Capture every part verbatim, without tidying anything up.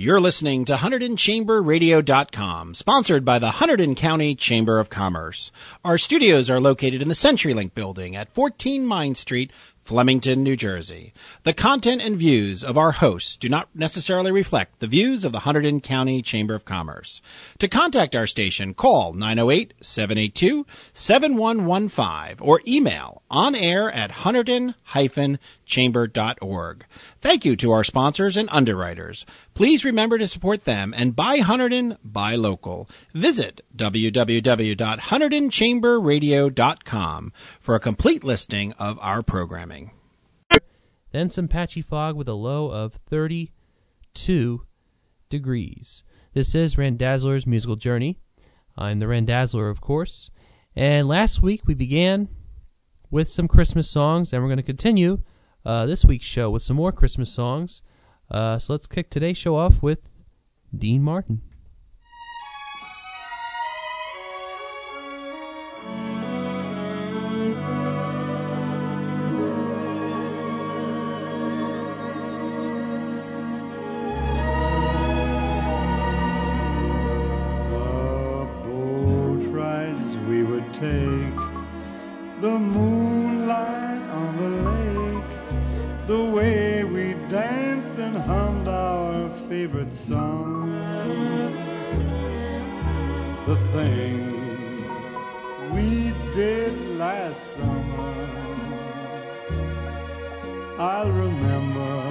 You're listening to Hunterdon Chamber Radio dot com, sponsored by the Hunterdon County Chamber of Commerce. Our studios are located in the CenturyLink building at fourteen Mine Street, Flemington, New Jersey. The content and views of our hosts do not necessarily reflect the views of the Hunterdon County Chamber of Commerce. To contact our station, call nine oh eight, seven eight two, seven one one five or email onair at hunterdon dash chamber dot org. Thank you to our sponsors and underwriters. Please remember to support them and buy Hunterdon, buy local. Visit w w w dot hunterdon chamber radio dot com for a complete listing of our programming. Then some patchy fog with a low of thirty-two degrees. This is Randazzler's Musical Journey. I'm the Randazzler, of course. And last week we began with some Christmas songs, and we're going to continue uh, this week's show with some more Christmas songs. Uh, so let's kick today's show off with Dean Martin. Take the moonlight on the lake, the way we danced and hummed our favorite song, the things we did last summer, I'll remember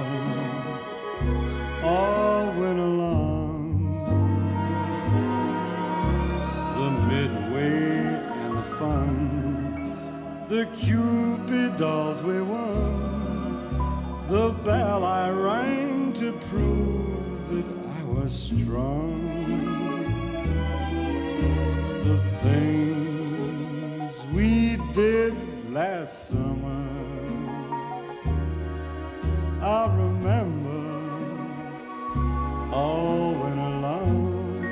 all winter long. The midway, fun, the Cupid dolls we won, the bell I rang to prove that I was strong, the things we did last summer, I'll remember all winter long.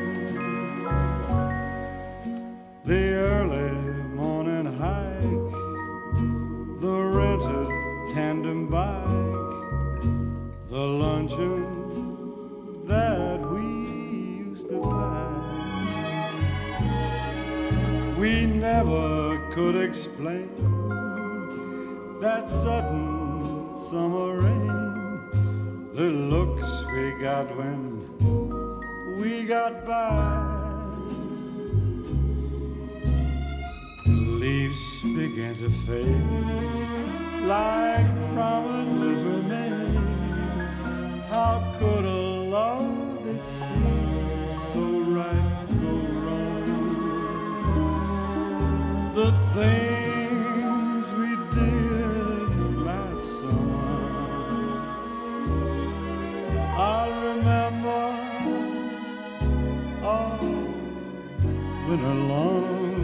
The early morning hike, the rented tandem bike, the luncheon that we used to pack. We never could explain that sudden summer rain, the looks we got when we got by. Leaves began to fade like promises we made. How could a love that seemed so right go wrong? The things we did last summer, I'll remember all winter long.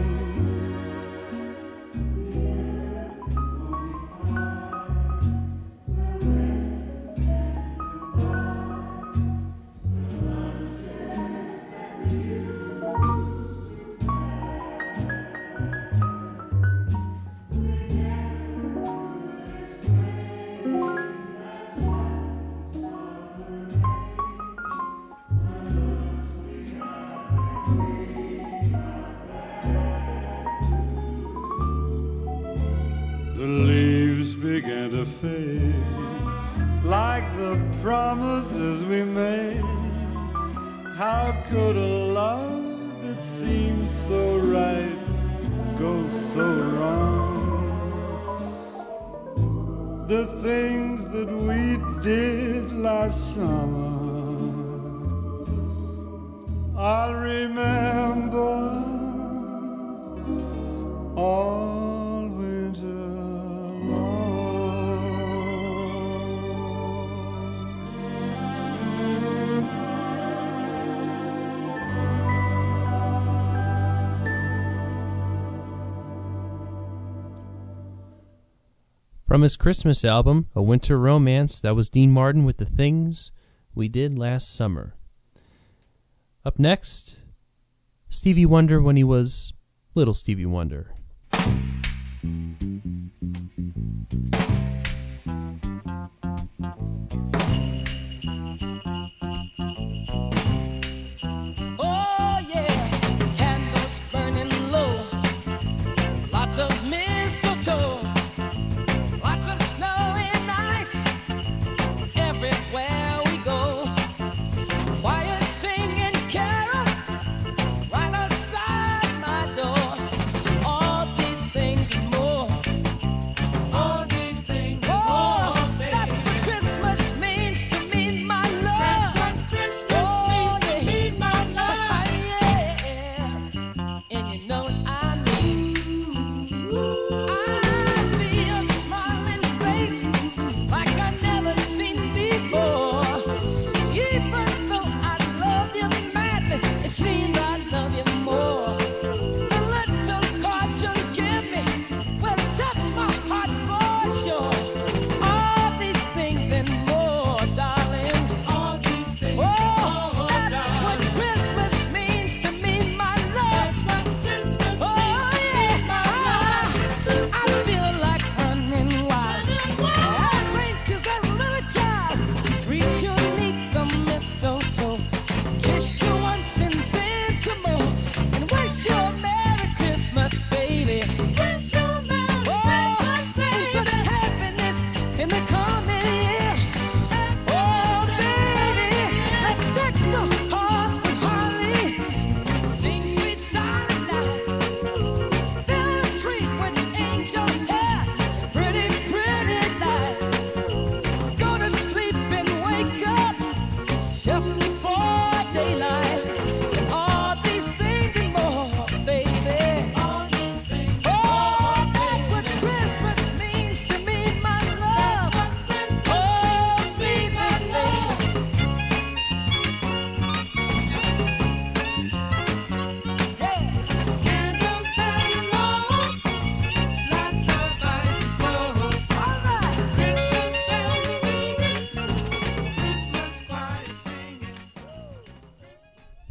Began to fade like the promises we made. How could a love that seemed so right go so wrong? The things that we did last summer, I'll remember all. From his Christmas album, A Winter Romance, that was Dean Martin with The Things We Did Last Summer. Up next, Stevie Wonder when he was Little Stevie Wonder.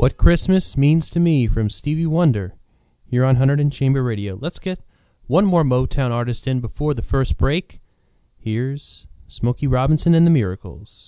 What Christmas Means to Me from Stevie Wonder here on one hundred Chamber Radio. Let's get one more Motown artist in before the first break. Here's Smokey Robinson and the Miracles.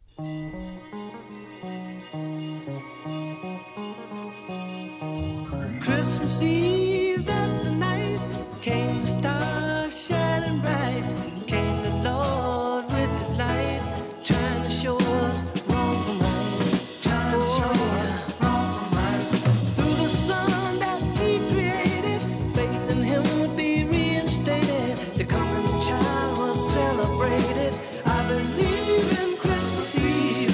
Christmas Eve, that's the night, came the stars shining bright, came the Lord with the light, trying to show us wrong from right, trying to show us wrong from right. Through the sun that he created, faith in him would be reinstated, the coming child was celebrated. I believe in Christmas Eve.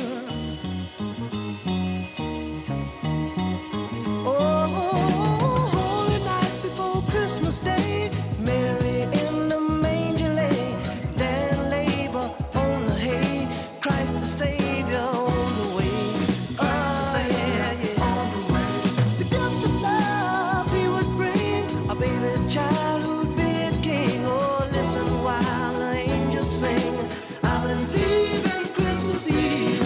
Oh, holy night before Christmas Day, Mary in the manger lay, there in labor on the hay, Christ the Savior on the way, Christ the Savior on the way. The gift of love he would bring, a baby child who'd be a king. Oh, listen while the angels sing, I believe in Christmas Eve.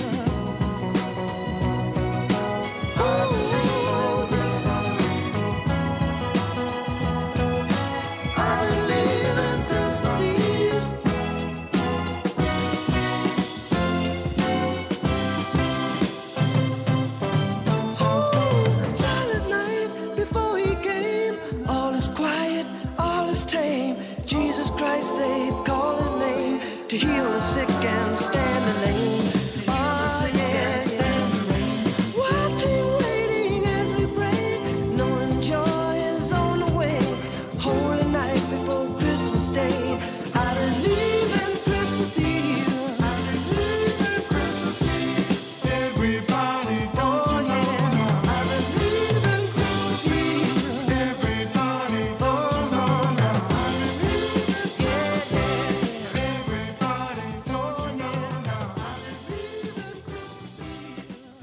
Oh, Christmas Eve. I believe in Christmas Eve. Oh, silent night before he came, all is quiet, all is tame. Jesus Christ, they call his name, to heal the sick and stand the lame. Oh, yeah, yeah. Watching, waiting as we pray, knowing joy is on the way. Holy night before Christmas Day, I believe in Christmas Eve. I believe in Christmas Eve. Everybody, don't Oh, you know yeah. now? I believe in Christmas Eve. Everybody, Oh, don't you know now? yeah, yeah. Everybody, don't Oh, you know yeah. now? I believe in Christmas Eve.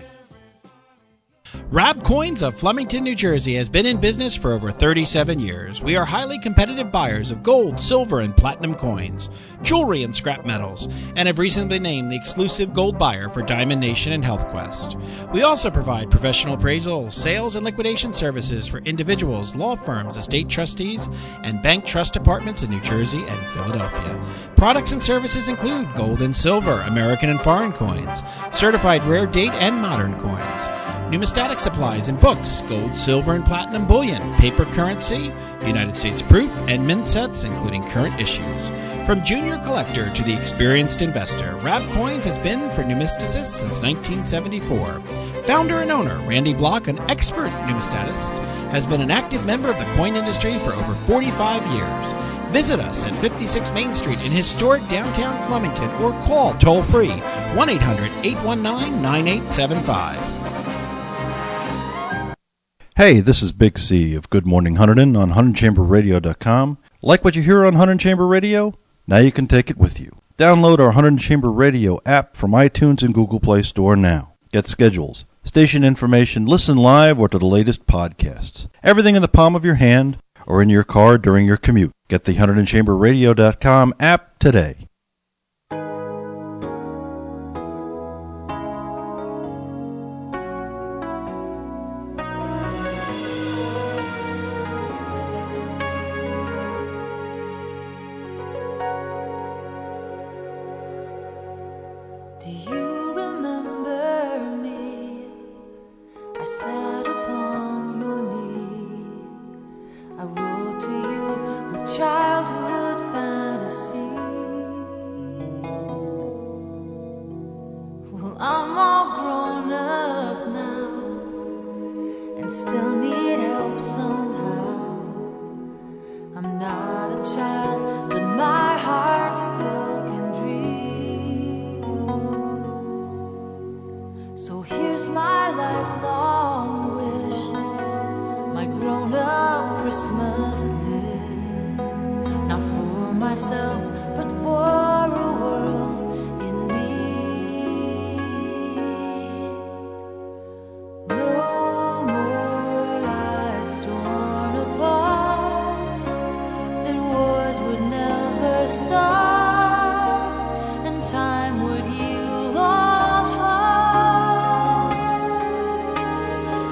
Rab Coins of Flemington, New Jersey has been in business for over thirty-seven years. We are highly competitive buyers of gold, silver, and platinum coins, jewelry, and scrap metals, and have recently been named the exclusive gold buyer for Diamond Nation and HealthQuest. We also provide professional appraisal, sales, and liquidation services for individuals, law firms, estate trustees, and bank trust departments in New Jersey and Philadelphia. Products and services include gold and silver, American and foreign coins, certified rare date and modern coins, numismatic supplies and books, gold, silver, and platinum bullion, paper currency, United States proof, and mint sets, including current issues. From junior collector to the experienced investor, Rab Coins has been for numismaticists since nineteen seventy-four. Founder and owner Randy Block, an expert numismatist, has been an active member of the coin industry for over forty-five years. Visit us at fifty-six Main Street in historic downtown Flemington or call toll-free one eight hundred, eight one nine, nine eight seven five. Hey, this is Big C of Good Morning Hunterdon on one hundred chamber radio dot com. Like what you hear on one hundred Chamber Radio? Now you can take it with you. Download our one hundred Chamber Radio app from iTunes and Google Play Store now. Get schedules, station information, listen live, or to the latest podcasts. Everything in the palm of your hand or in your car during your commute. Get the one hundred chamber radio dot com app today. Do you remember me? I sat upon your knee. I wrote to you with childhood fantasies. Well, I'm all grown up now and still need help somehow. I'm not a child, but my heart still can dream. So here's my lifelong wish, my grown-up Christmas list. Not for myself, but for a world in need. No more lives torn apart, then wars would never start, and time would heal all hearts.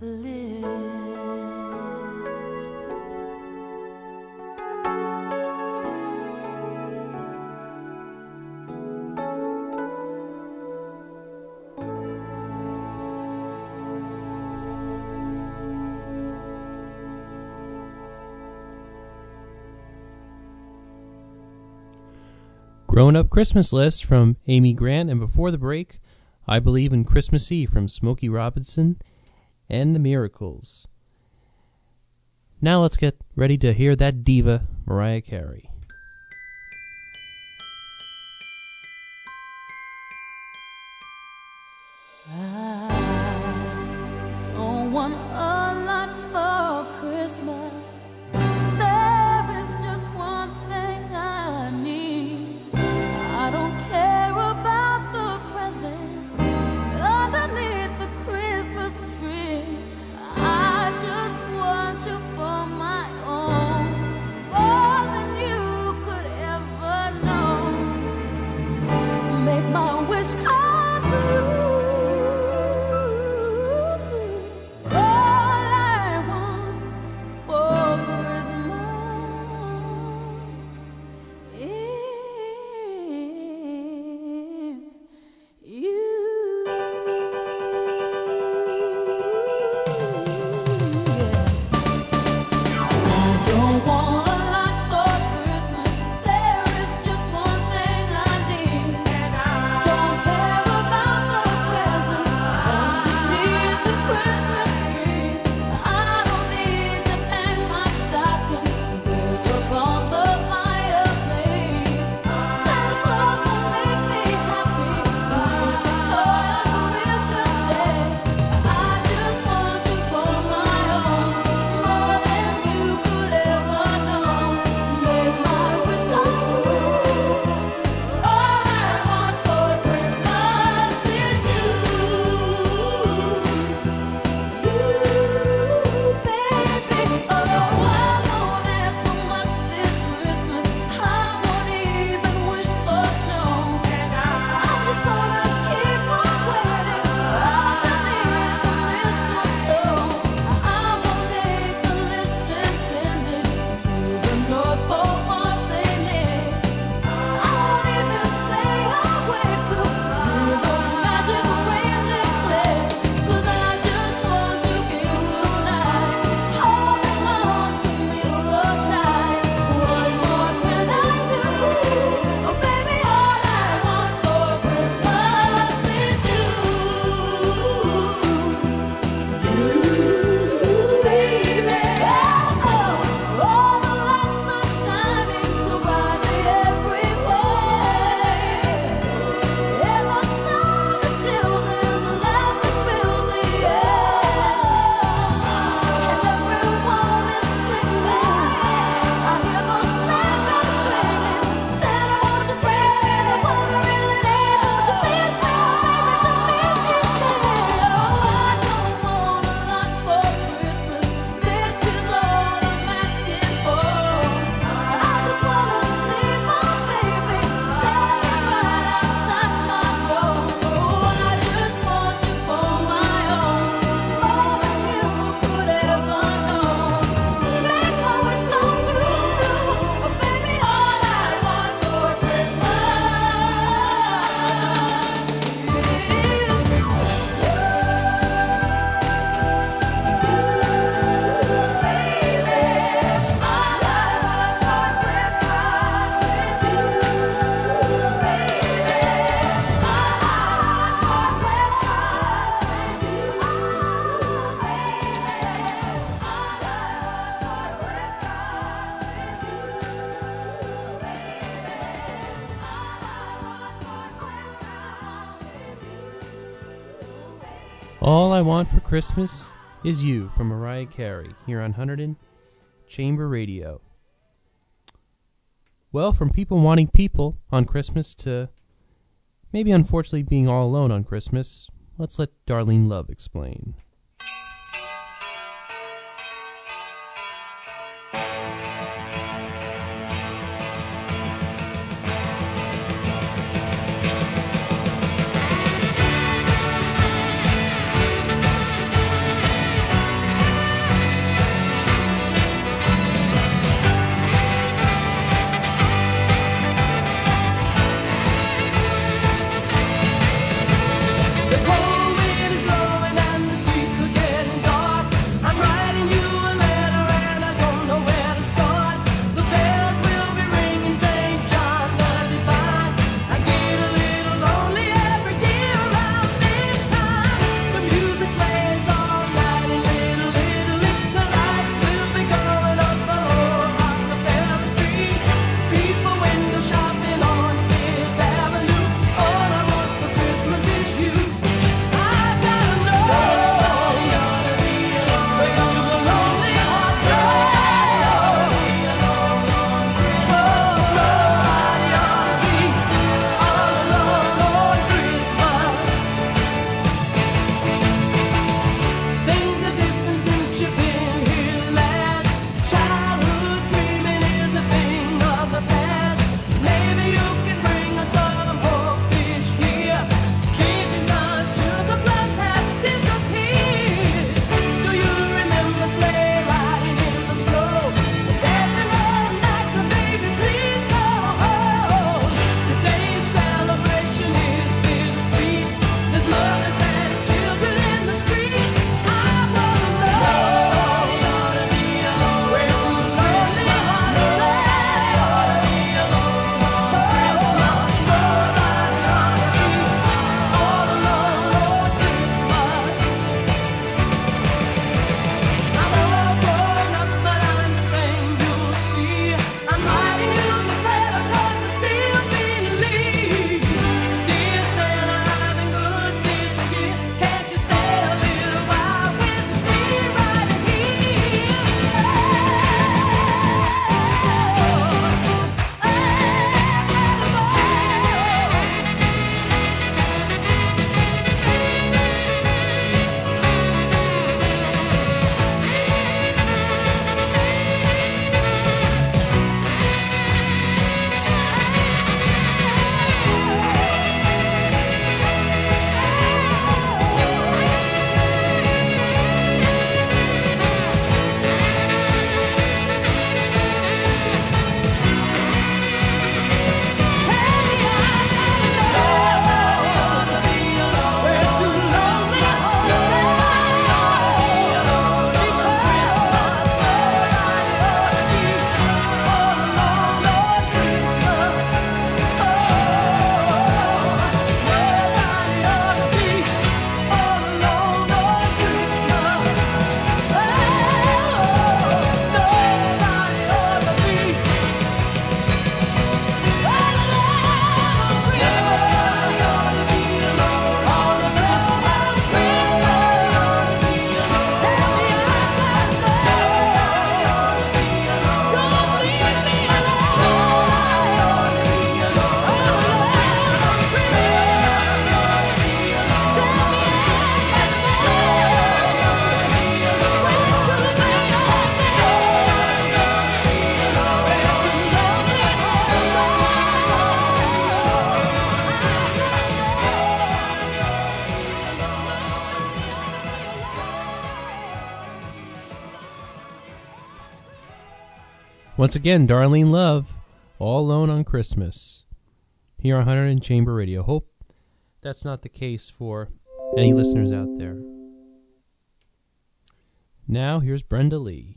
the list. Grown Up Christmas List from Amy Grant, and before the break, I Believe in Christmas Eve from Smokey Robinson and the Miracles. Now let's get ready to hear that diva, Mariah Carey. I don't want a lot for Christmas. There is just one thing I need. I don't care about the presents underneath the Christmas tree. I just want you for my own, more than you could ever know. Make my wish come true. All I Want for Christmas Is You from Mariah Carey here on Hunterdon Chamber Radio. Well, from people wanting people on Christmas to maybe unfortunately being all alone on Christmas, let's let Darlene Love explain. Once again, Darlene Love, All Alone on Christmas, here on one hundred Chamber Radio. Hope that's not the case for any listeners out there. Now, here's Brenda Lee.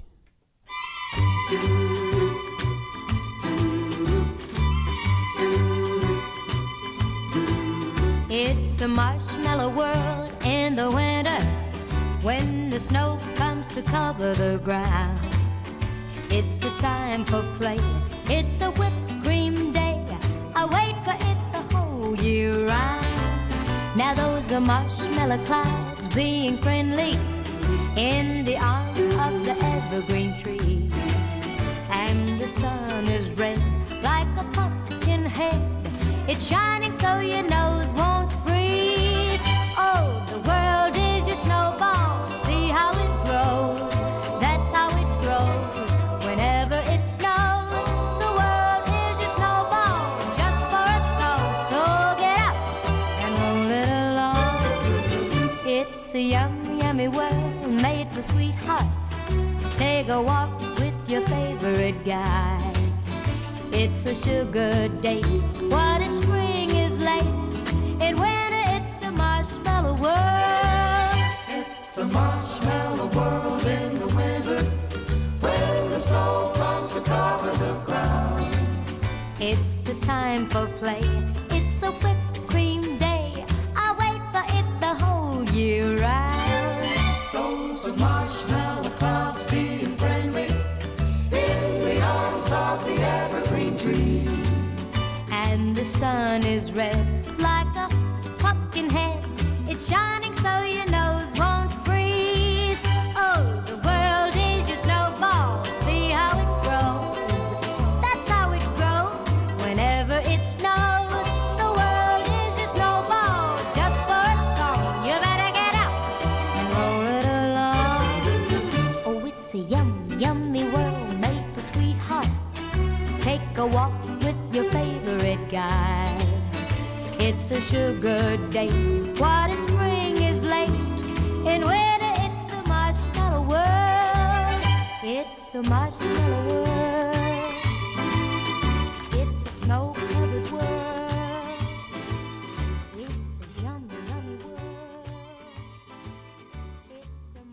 It's a marshmallow world in the winter when the snow comes to cover the ground. It's the time for play. It's a whipped cream day. I wait for it the whole year round. Now those are marshmallow clouds being friendly in the arms of the evergreen trees. And the sun is red like a pumpkin head. It's shining so your nose won't freeze. Oh, the world is your snowball. See how it grows. That's how it grows. Whenever it snows, the world is your snowball. Just for a song. So get up and roll it along. It's a yum, yummy world made for sweethearts. Take a walk with your favorite guy. It's a sugar day. What if spring is late? In winter it's a marshmallow world. It's a marshmallow world in the winter when the snow comes to cover the ground. It's the time for play. It's a whipped cream day. I wait for it the whole year round. Those are marshmallow clouds being friendly in the arms of the evergreen tree. And the sun is red like a pumpkin head. It's shining so your nose won't freeze. Oh, the world is your snowball. See how it grows. That's how it grows. Whenever it snows, the world is your snowball. Just for a song, you better get out and roll it along. Oh, it's a yum, yummy world made for sweethearts. Take a walk with your favorite guy. It's a sugar day. What if spring is late? In winter it's a marshmallow world. It's a marshmallow world. It's a snow-covered world. It's a yummy, yummy world. It's a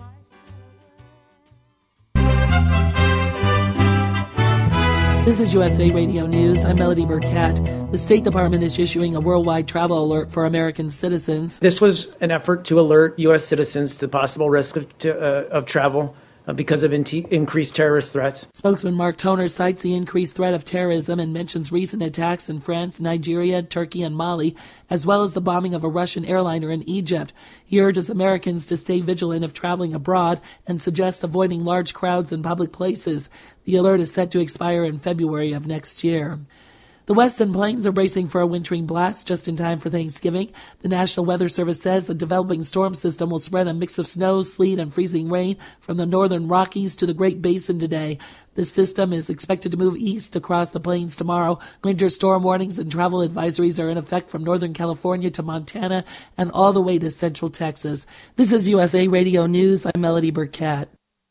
marshmallow world. This is U S A Radio News. I'm Melody Burkett. The State Department is issuing a worldwide travel alert for American citizens. This was an effort to alert U S citizens to possible risk of, to, uh, of travel uh, because of in- increased terrorist threats. Spokesman Mark Toner cites the increased threat of terrorism and mentions recent attacks in France, Nigeria, Turkey, and Mali, as well as the bombing of a Russian airliner in Egypt. He urges Americans to stay vigilant if traveling abroad and suggests avoiding large crowds in public places. The alert is set to expire in February of next year. The Western Plains are bracing for a wintering blast just in time for Thanksgiving. The National Weather Service says a developing storm system will spread a mix of snow, sleet, and freezing rain from the northern Rockies to the Great Basin today. This system is expected to move east across the plains tomorrow. Winter storm warnings and travel advisories are in effect from Northern California to Montana and all the way to Central Texas. This is U S A Radio News. I'm Melody Burkett.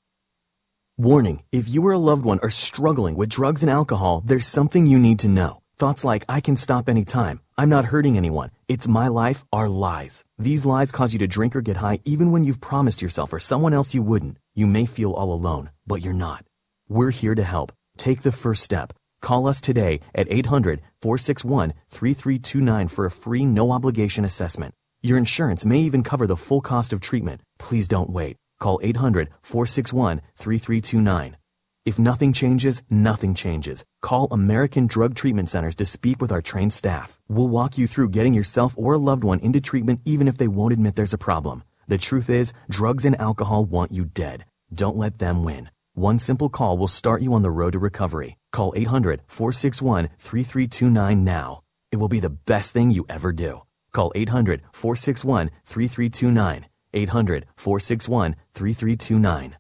Warning, if you or a loved one are struggling with drugs and alcohol, there's something you need to know. Thoughts like, I can stop anytime, I'm not hurting anyone, it's my life, are lies. These lies cause you to drink or get high even when you've promised yourself or someone else you wouldn't. You may feel all alone, but you're not. We're here to help. Take the first step. Call us today at eight hundred, four six one, three three two nine for a free no-obligation assessment. Your insurance may even cover the full cost of treatment. Please don't wait. Call eight hundred, four six one, three three two nine. If nothing changes, nothing changes. Call American Drug Treatment Centers to speak with our trained staff. We'll walk you through getting yourself or a loved one into treatment even if they won't admit there's a problem. The truth is, drugs and alcohol want you dead. Don't let them win. One simple call will start you on the road to recovery. Call eight hundred, four six one, three three two nine now. It will be the best thing you ever do. Call eight hundred, four six one, three three two nine. eight hundred, four six one, three three two nine.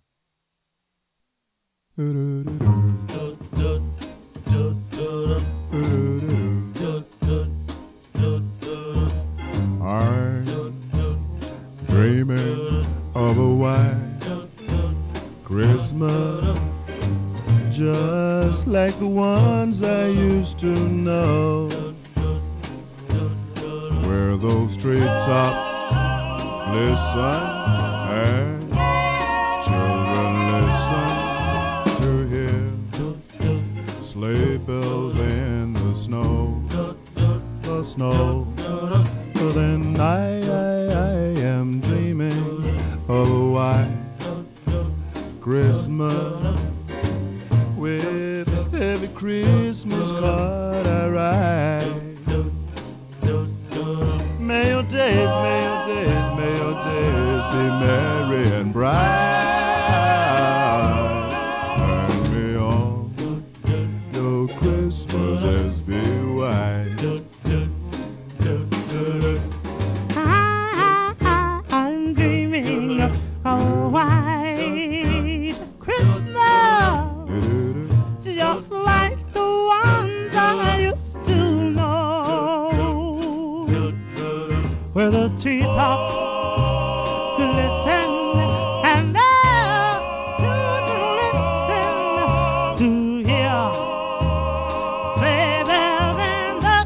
I'm dreaming of a white Christmas just like the ones I used to know, where those treetops listen and children listen to hear sleigh bells in the snow, the snow. But then I, I, I am dreaming of a white Christmas, with every Christmas card I write. May your days, may your days, may your days be merry and bright, and may all your Christmases be white. I, I'm dreaming of a white Christmas, just like the ones I used to know, where the treetops glisten and the children listen to hear sleigh bells in the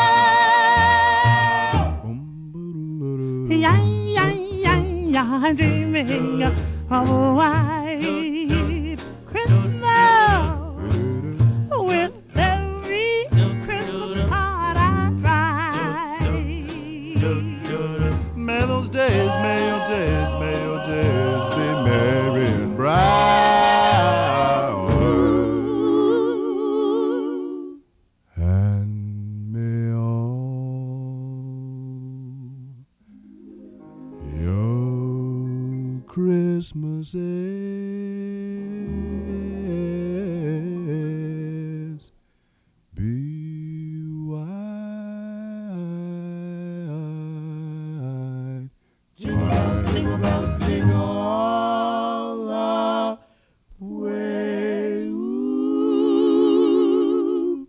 snow. Yeah, yeah, yeah, yeah, I'm dreaming of a white Christmas, with every Christmas card I write. May those days, may your days, may your days be merry and bright, and may all your Christmases be white. Jingle bells jingle all the way. Ooh.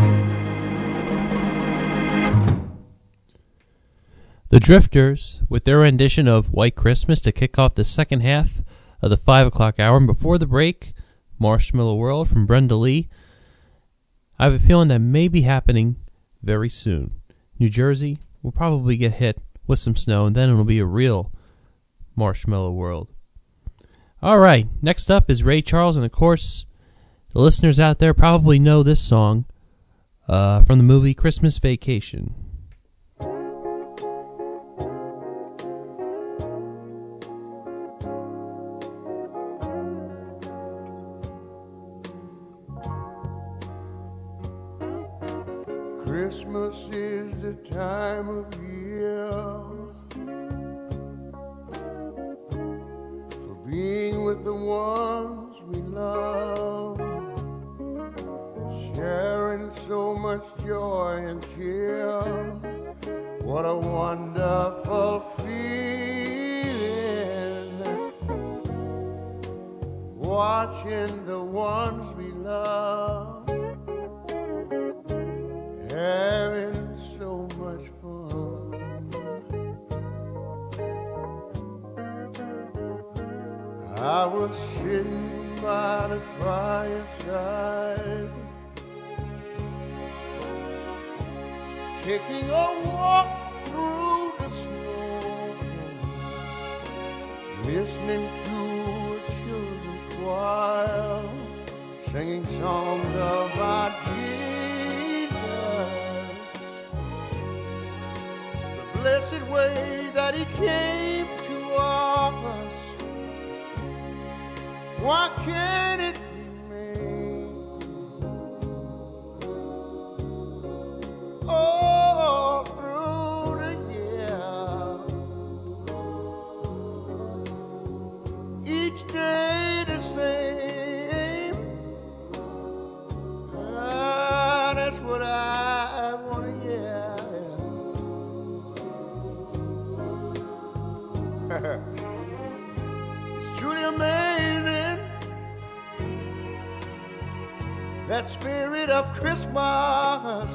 The Drifters, with their rendition of White Christmas to kick off the second half of the five o'clock hour. And before the break, Marshmallow World from Brenda Lee. I have a feeling that may be happening very soon. New Jersey will probably get hit with some snow, and then it'll be a real Marshmallow World. All right, next up is Ray Charles, and of course, the listeners out there probably know this song uh, from the movie Christmas Vacation. Christmas is the time of year for being with the ones we love, sharing so much joy and cheer. What a wonderful feeling, watching the ones we love having so much fun. I was sitting by the fireside, taking a walk through the snow, listening to a children's choir, singing songs about Jesus, blessed way that he came to us. Why can't it remain? All through the year, each day the same. Ah, that's what I want to hear. It's truly amazing, that spirit of Christmas.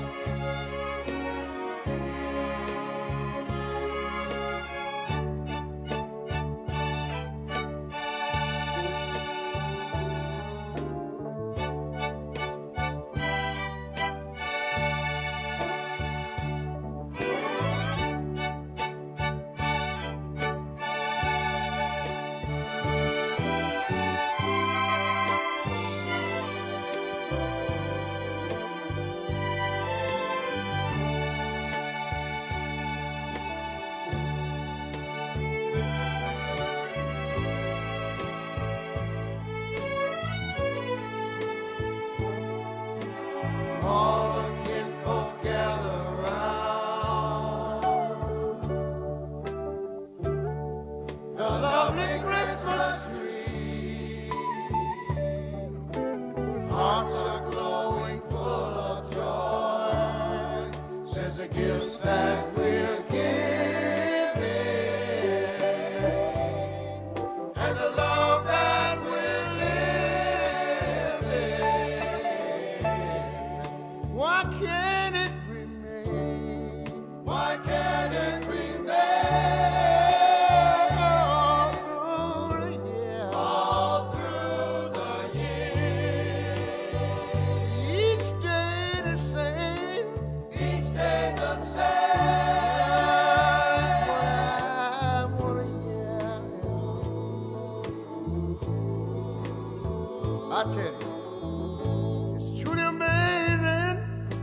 I tell you, it's truly amazing,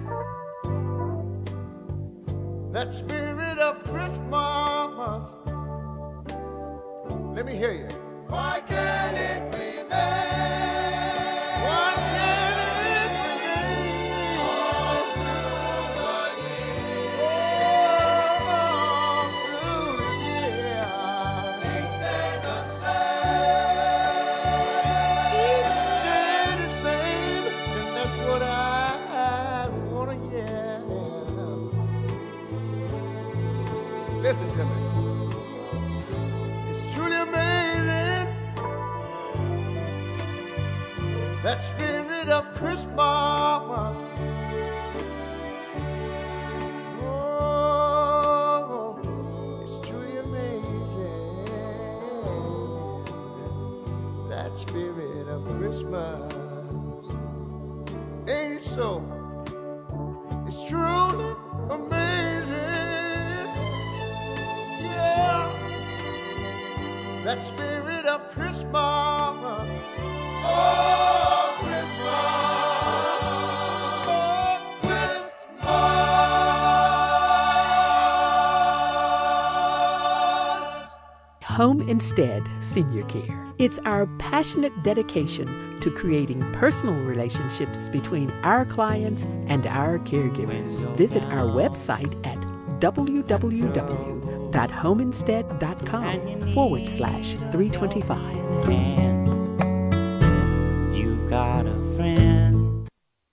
that spirit of Christmas. Let me hear you. Why can't it remain? Why can't it remain all through the year? All through the year. Each day the same. Each day the same. And that's what I, I want to hear. Listen to me. It's truly amazing, that spirit of Christmas. Oh, it's truly amazing, that spirit of Christmas. Ain't it so? It's truly amazing. Yeah. That spirit of Christmas. Oh, Christmas. Oh, Christmas. Home Instead Senior Care. It's our passionate dedication to creating personal relationships between our clients and our caregivers. Visit our website at www.homeinstead.com forward slash 325. You've got a friend.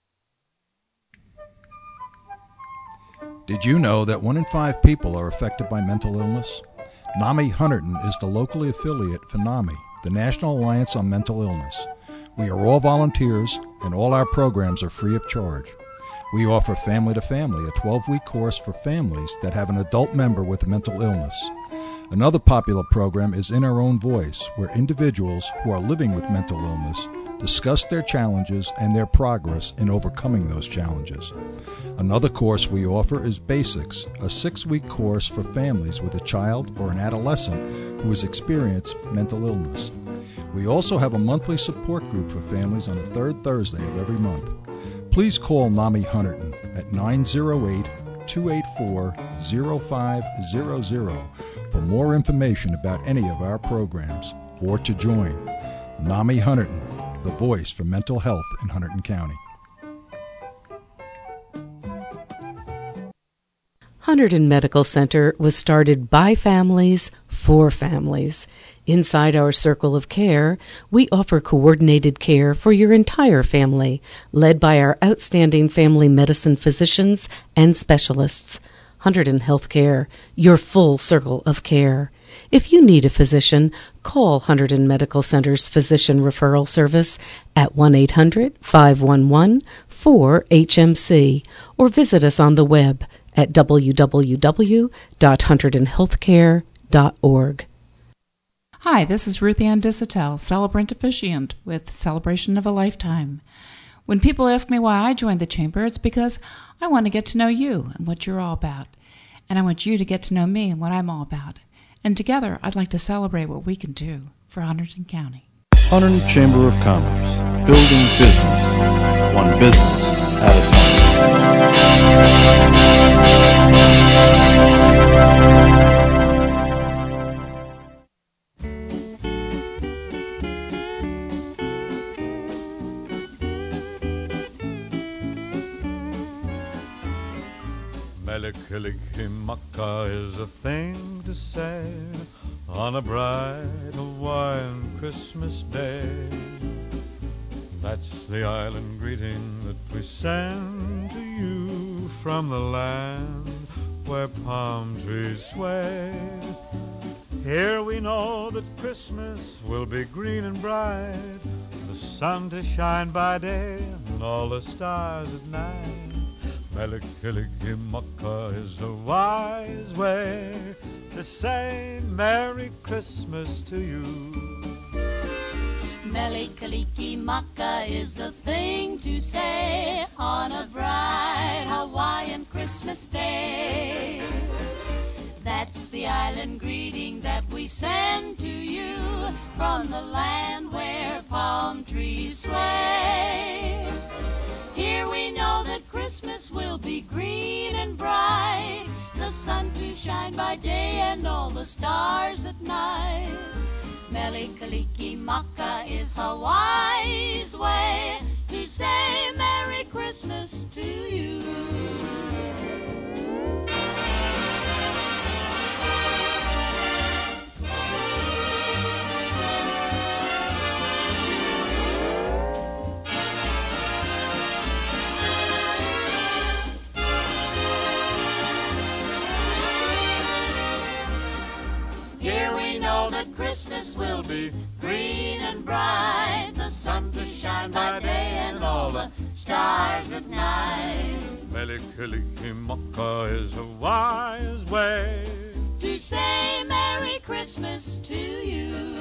Did you know that one in five people are affected by mental illness? NAMI Hunterdon is the locally affiliate for NAMI, the National Alliance on Mental Illness. We are all volunteers, and all our programs are free of charge. We offer Family to Family, a twelve-week course for families that have an adult member with a mental illness. Another popular program is In Our Own Voice, where individuals who are living with mental illness discuss their challenges and their progress in overcoming those challenges. Another course we offer is Basics, a six-week course for families with a child or an adolescent who has experienced mental illness. We also have a monthly support group for families on the third Thursday of every month. Please call NAMI Hunterdon at nine oh eight, two eight four, oh five hundred for more information about any of our programs or to join. NAMI Hunterdon, the voice for mental health in Hunterdon County. Hunterdon Medical Center was started by families for families. Inside our circle of care, we offer coordinated care for your entire family, led by our outstanding family medicine physicians and specialists. Hunterdon Healthcare, your full circle of care. If you need a physician, call Hunterdon Medical Center's Physician Referral Service at one eight hundred, five one one, four H M C or visit us on the web at w w w dot hunterdon healthcare dot org. Hi, this is Ruth Ann Disatel, celebrant officiant with Celebration of a Lifetime. When people ask me why I joined the Chamber, it's because I want to get to know you and what you're all about. And I want you to get to know me and what I'm all about. And together, I'd like to celebrate what we can do for Hunterdon County. Hunterdon Chamber of Commerce, building business, one business at a time. Melikilikimaka is a thing to say on a bright Hawaiian Christmas day. That's the island greeting that we send to you from the land where palm trees sway. Here we know that Christmas will be green and bright, the sun to shine by day and all the stars at night. Melikilikimaka is a wise way to say Merry Christmas to you. Melikilikimaka is a thing to say on a bright Hawaiian Christmas day. That's the island greeting that we send to you from the land where palm palm trees sway. Here we know that Christmas will be green and bright, the sun to shine by day and all the stars at night. Mele Kalikimaka is Hawaii's way to say Merry Christmas to you. Here we know that Christmas will be green and bright, the sun to shine by day and all the stars at night. Melikilikimaka is a wise way to say Merry Christmas to you.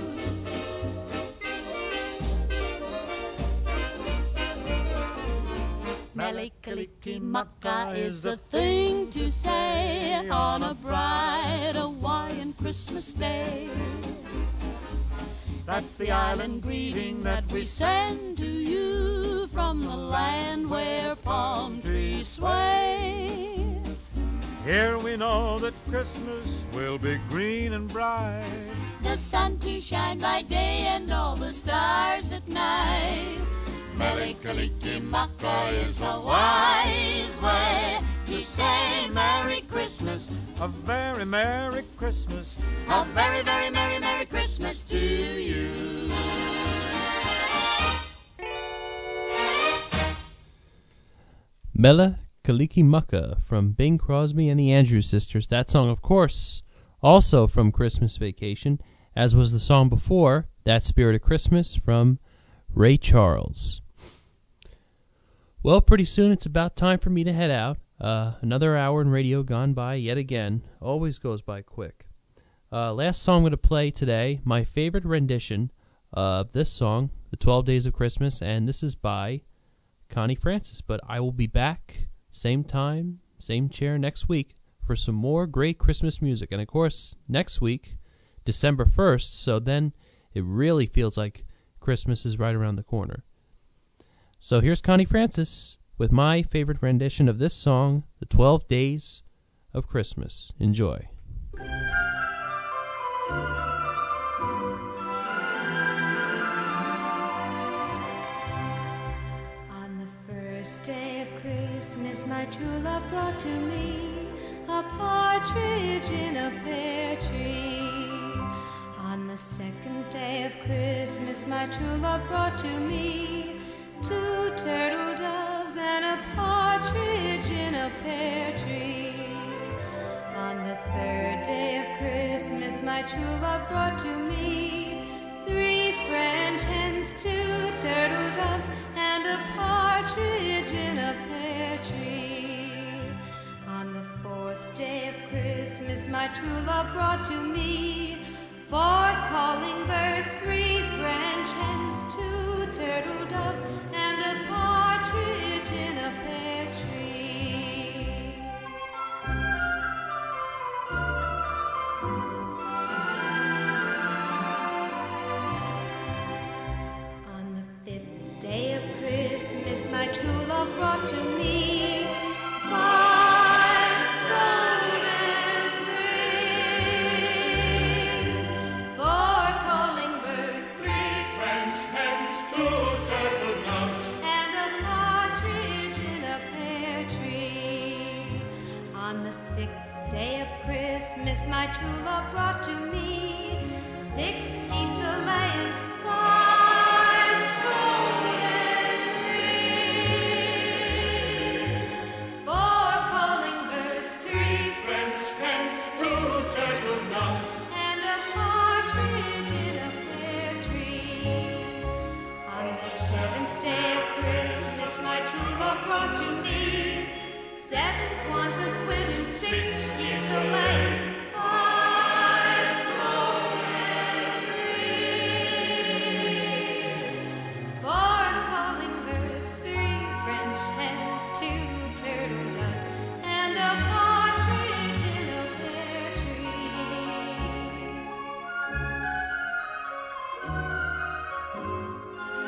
Mele Kalikimaka is the thing to say on a bright Hawaiian Christmas day. That's the island greeting that we send to you from the land where palm trees sway. Here we know that Christmas will be green and bright, the sun to shine by day and all the stars at night. Mele Kalikimaka is a wise way to say Merry Christmas. A very Merry Christmas. A very, very Merry, Merry Christmas to you. Mele Kalikimaka from Bing Crosby and the Andrews Sisters. That song, of course, also from Christmas Vacation, as was the song before, That Spirit of Christmas, from Ray Charles. Well, pretty soon it's about time for me to head out. Uh, another hour in radio gone by yet again. Always goes by quick. Uh, last song I'm going to play today, my favorite rendition of this song, The twelve Days of Christmas, and this is by Connie Francis. But I will be back, same time, same chair next week, for some more great Christmas music. And of course, next week, December first, so then it really feels like Christmas is right around the corner. So here's Connie Francis with my favorite rendition of this song, The twelve Days of Christmas. Enjoy. On the first day of Christmas, my true love brought to me a partridge in a pear tree. On the second day of Christmas, my true love brought to me two turtle doves and a partridge in a pear tree. On the third day of Christmas, my true love brought to me three French hens, two turtle doves, and a partridge in a pear tree. On the fourth day of Christmas, my true love brought to me four calling birds, three French hens, two turtle doves, and a partridge in a pear tree. On the fifth day of Christmas, my true love brought to me five golden rings, four calling birds, three French hens, two turtle doves, and a partridge in a pear tree. On the sixth day of Christmas, my true love brought to me six geese a-laying, five golden rings, four calling birds, three French hens, two turtle doves, and a partridge in a pear tree. On the seventh day of Christmas, my true love brought to me seven swans a-swimming, six geese a-laying, five golden rings, four calling birds, three French hens, two turtle doves, and a partridge in a pear tree.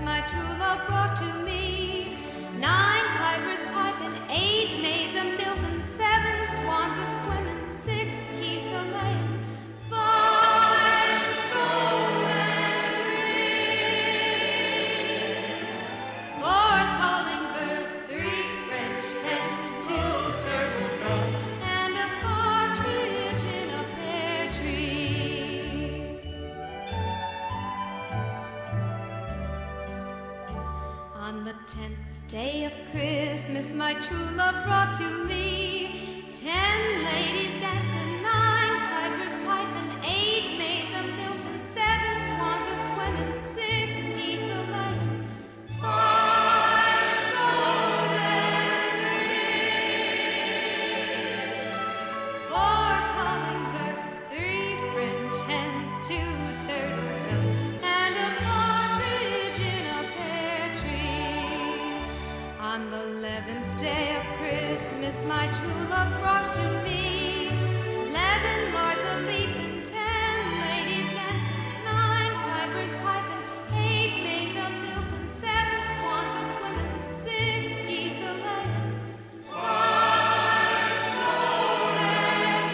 my true love brought to me. Nine pipers piping, eight maids a milking, seven swans a swimming, six geese a laying, five golden rings, four calling birds, three French hens, two turtle doves, and a partridge in a pear tree. On the tenth day of Christmas, my true love brought to me ten ladies dancing, nine pipers piping, eight maids a milking, seven swans a swimming, six geese a laying, five golden rings, four calling birds, three French hens, two turtle doves, and a partridge in a pear tree. On the eleventh day of Christmas, my true love brought to me eleven lords a leaping, ten ladies dancing, nine pipers piping, eight maids a milking, seven swans a swimming, six geese a laying, five golden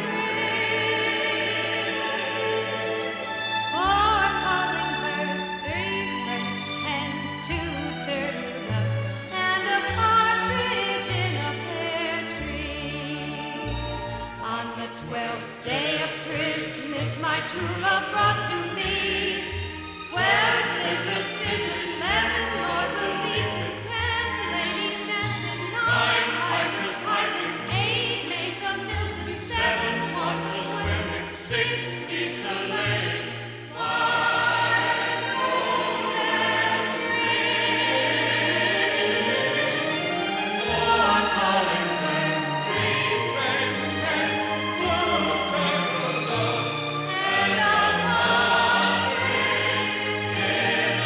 rings, four calling birds, three French hens, two turtle doves, and a partridge in a pear tree. On the twelfth day of Christmas, my true love brought to me twelve fiddlers fiddling, eleven lords a leaping, ten ladies dancing, nine pipers piping, eight maids a milking, seven swans a swimming, six geese a laying, five golden rings, four calling birds, three French hens, two turtle doves, and a partridge in a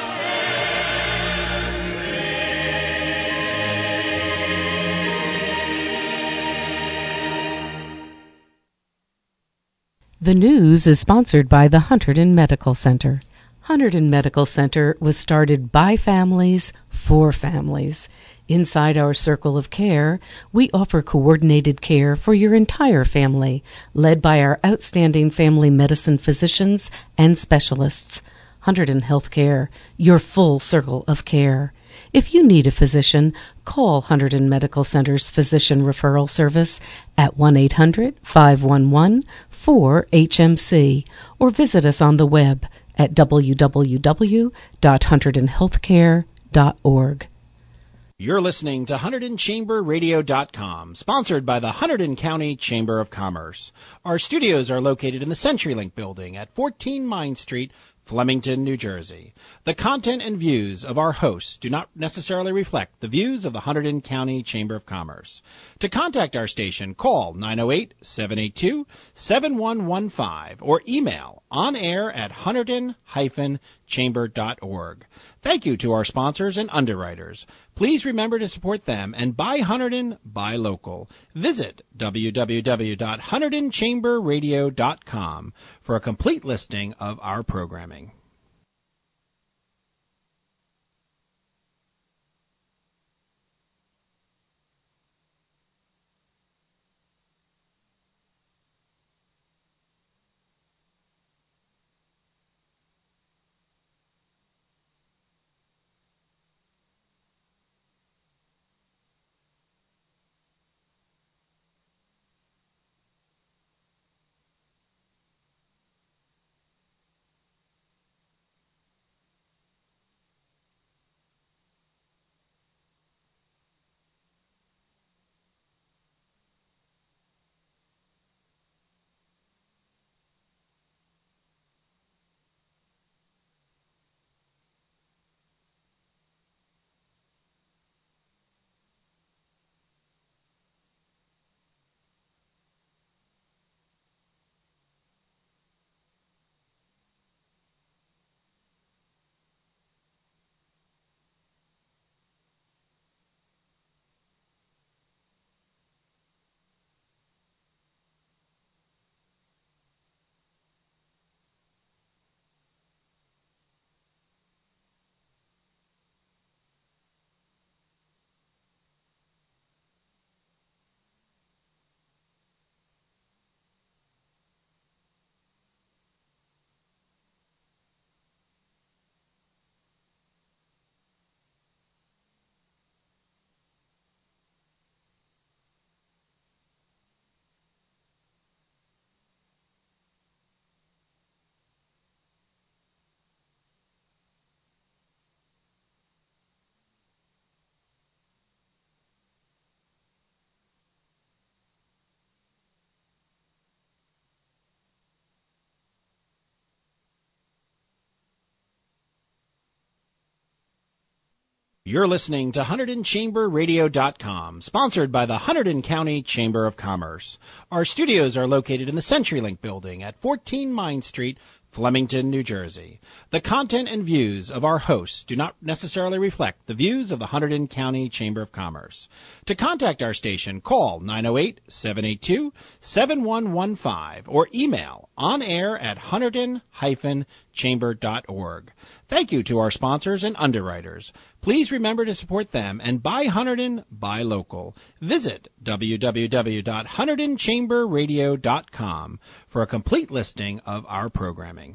The news is sponsored by the Hunterdon Medical Center. Hunterdon Medical Center was started by families for families. Inside our circle of care, we offer coordinated care for your entire family, led by our outstanding family medicine physicians and specialists. Hunterdon Healthcare, your full circle of care. If you need a physician, call Hunterdon Medical Center's Physician Referral Service at one eight hundred, five one one, four H M C or visit us on the web at w w w dot hunterdon healthcare dot org. You're listening to Hunterdon Chamber Radio dot com, sponsored by the Hunterdon County Chamber of Commerce. Our studios are located in the CenturyLink building at fourteen Mine Street, Flemington, New Jersey. The content and views of our hosts do not necessarily reflect the views of the Hunterdon County Chamber of Commerce. To contact our station, call nine oh eight, seven eight two, seven one one five or email onair at hunterdon dash chamber dot org. Thank you to our sponsors and underwriters. Please remember to support them and buy Hunterdon, buy local. Visit w w w dot hunterdon chamber radio dot com for a complete listing of our programming. You're listening to Hunterdon Chamber Radio dot com, sponsored by the Hunterdon County Chamber of Commerce. Our studios are located in the CenturyLink building at fourteen Mine Street, Flemington, New Jersey. The content and views of our hosts do not necessarily reflect the views of the Hunterdon County Chamber of Commerce. To contact our station, call nine oh eight, seven eight two, seven one one five or email onair at hunterdon dash chamber dot org. Thank you to our sponsors and underwriters. Please remember to support them and buy Hunterdon, buy local. Visit w w w dot hunterdon chamber radio dot com for a complete listing of our programming.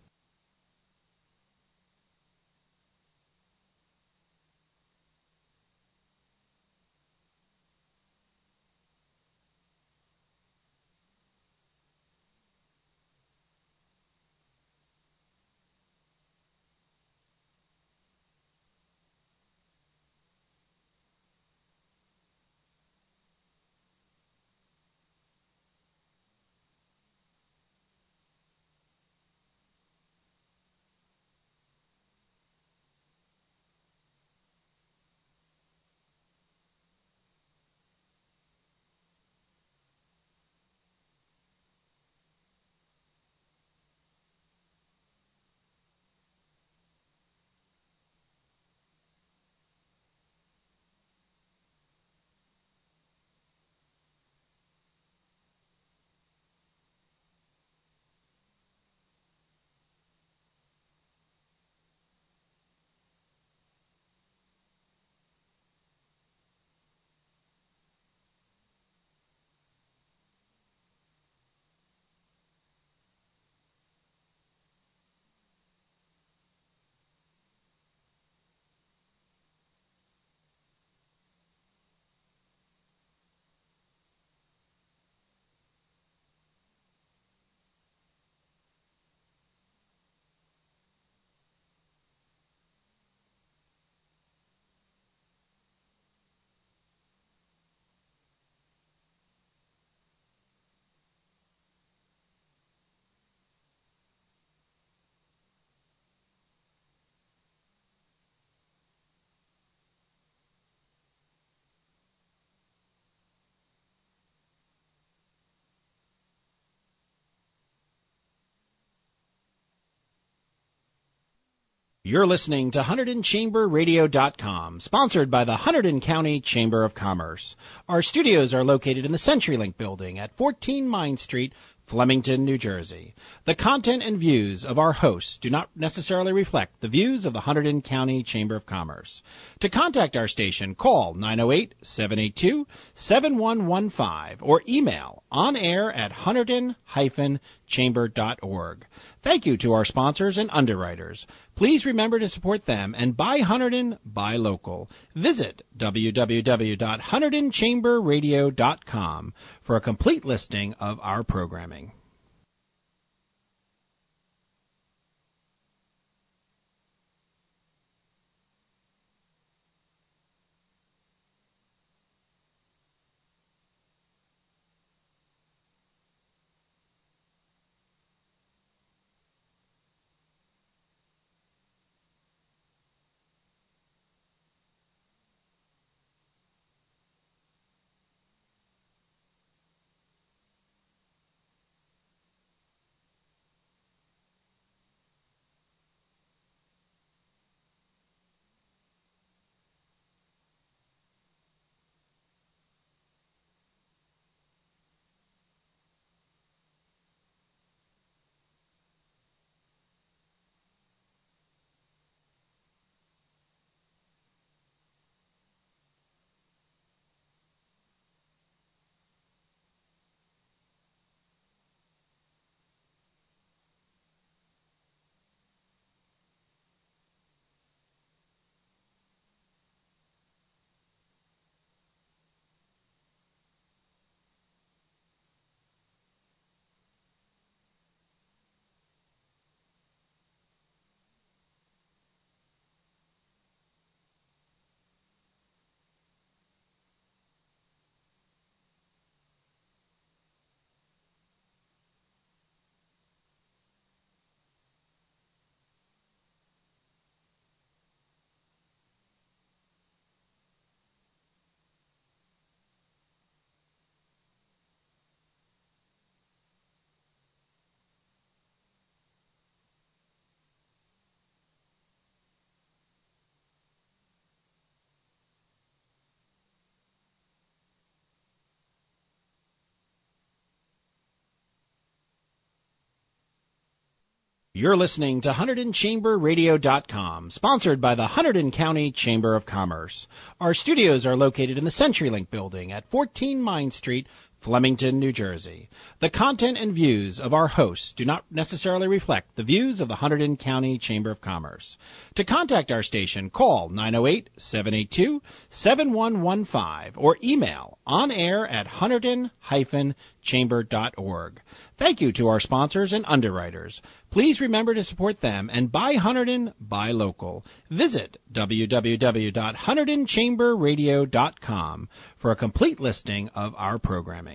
You're listening to Hunterdon Chamber Radio dot com, sponsored by the Hunterdon County Chamber of Commerce. Our studios are located in the CenturyLink building at fourteen Mine Street, Flemington, New Jersey. The content and views of our hosts do not necessarily reflect the views of the Hunterdon County Chamber of Commerce. To contact our station, call nine oh eight, seven eight two, seven one one five or email onair at hunterdon dash chamber dot org. Thank you to our sponsors and underwriters. Please remember to support them and buy Hunterdon, buy local. Visit w w w dot hunterdon chamber radio dot com for a complete listing of our programming. You're listening to Hunterdon Chamber Radio dot com, sponsored by the Hunterdon County Chamber of Commerce. Our studios are located in the CenturyLink building at fourteen Mine Street, Flemington, New Jersey. The content and views of our hosts do not necessarily reflect the views of the Hunterdon County Chamber of Commerce. To contact our station, call nine oh eight, seven eight two, seven one one five or email onair at hunterdon dash chamber dot org. Thank you to our sponsors and underwriters. Please remember to support them and buy Hunterdon, buy local. Visit w w w dot hunterdon chamber radio dot com for a complete listing of our programming.